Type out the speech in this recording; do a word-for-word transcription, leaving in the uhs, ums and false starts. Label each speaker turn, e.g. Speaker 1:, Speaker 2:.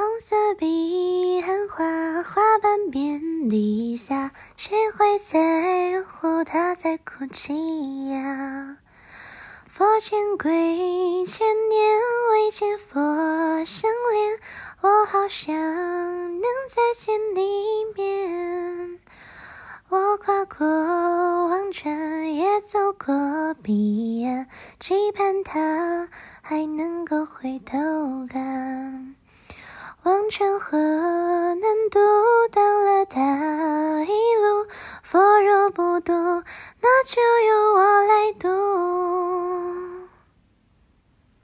Speaker 1: 红色笔痕画花瓣遍地下，谁会在乎他在哭泣呀？佛前跪千年，未见佛生莲，我好想能再见你一面。我跨过忘川，也走过彼岸，期盼他还能够回头看。忘川河难渡